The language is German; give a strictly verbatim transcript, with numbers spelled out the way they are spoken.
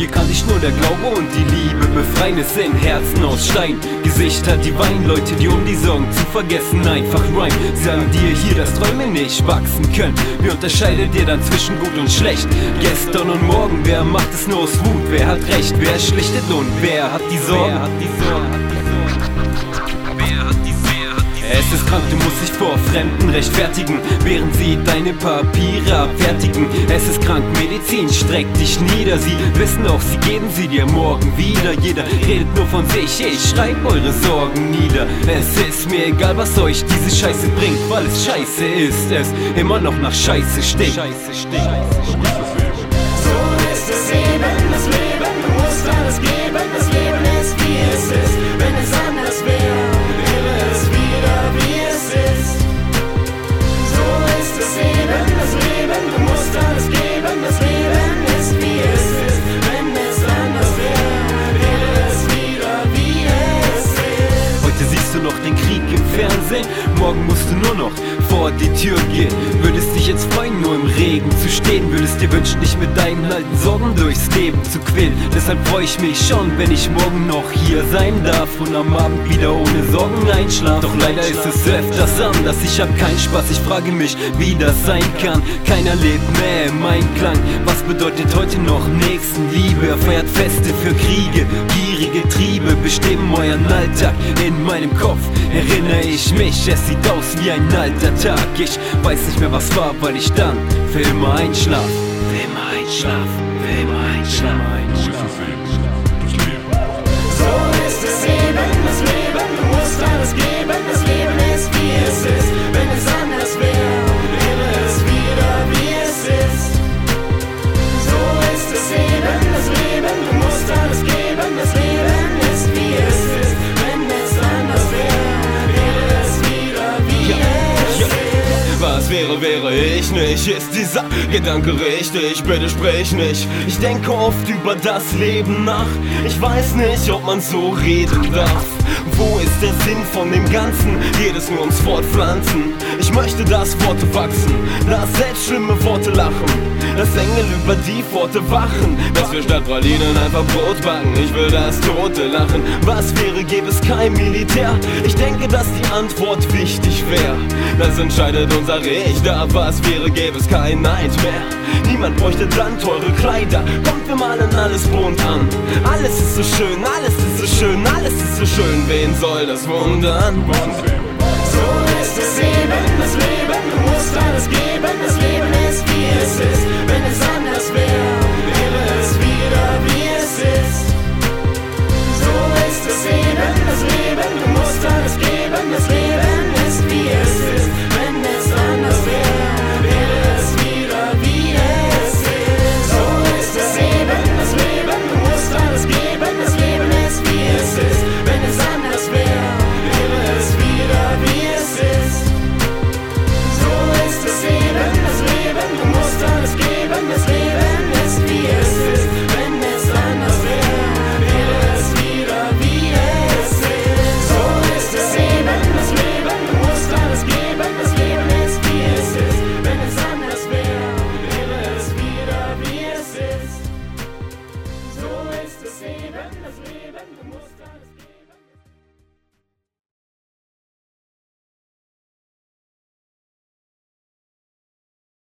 kann dich nur der Glaube und die Liebe befreien. Es sind Herzen aus Stein, Gesichter, die weinen, Leute, die um die Sorgen zu vergessen einfach rhyme. Sagen dir hier, dass Träume nicht wachsen können. Wie unterscheidet ihr dann zwischen gut und schlecht? Gestern und morgen, wer macht es nur aus Wut? Wer hat recht, wer schlichtet und wer hat die Sorgen? Wer hat die Sorgen? Wer hat die Sorgen? Es ist krank, du musst dich vor Fremden rechtfertigen, während sie deine Papiere abfertigen. Es ist krank, Medizin streckt dich nieder. Sie wissen auch, sie geben sie dir morgen wieder. Jeder redet nur von sich, ich schreib eure Sorgen nieder. Es ist mir egal, was euch diese Scheiße bringt, weil es scheiße ist, es immer noch nach Scheiße stinkt. Scheiße stinkt. So ist es eben, das Leben, du musst alles geben. Das Leben ist, wie es ist, wenn es anders wäre, wäre es wieder, wie es ist. So ist es eben, das Leben, du musst alles geben. Das Leben ist, wie es ist, wenn es anders wäre, wäre es wieder, wie es ist. Heute siehst du noch den Krieg im Fernsehen, morgen musst du nur noch vor die Tür gehen. Würdest dich jetzt freuen, nur im Regen zu stehen. Würdest dir wünschen, dich mit deinen alten Sorgen durchs Leben zu quälen. Deshalb freu ich mich schon, wenn ich morgen noch hier sein darf und am Abend wieder ohne Sorgen einschlafen. Doch leider ist es öfters anders, ich hab keinen Spaß. Ich frage mich, wie das sein kann. Keiner lebt mehr im Einklang. Was bedeutet heute noch Nächstenliebe? Er feiert Feste für Kriege, gierige Triebe bestimmen euren Alltag. In meinem Kopf erinnere ich mich, es sieht aus wie ein alter Tag. Ich weiß nicht mehr, was war, weil ich dann für immer einschlaf. Für immer einschlaf, für immer einschlaf. So ist es eben, das Leben, du musst alles geben. Das Leben ist, wie es ist, wenn es anders wäre, wäre es wieder, wie es ist. So ist es eben, das Leben, du musst alles geben. Das Leben ist, wie es ist, wenn es anders wäre, wäre es wieder, wie es ist. Was wäre, wäre ich nicht, ist dieser Gedanke richtig, bitte sprich nicht. Ich denke oft über das Leben nach, ich weiß nicht, ob man so reden darf. Wo ist der Sinn von dem Ganzen? Geht es nur ums Fortpflanzen? Ich möchte, dass Worte wachsen, dass selbst schlimme Worte lachen, dass Engel über die Pforte wachen, dass wir statt Pralinen einfach Brot backen. Ich will das Tote lachen. Was wäre, gäbe es kein Militär? Ich denke, dass die Antwort wichtig wäre. Das entscheidet unser Richter. Was wäre, gäbe es kein Neid mehr? Niemand bräuchte dann teure Kleider. Kommt, wir malen alles bunt an. Alles ist so schön, alles ist so schön, alles ist so schön. Wen soll das wundern? So ist es eben,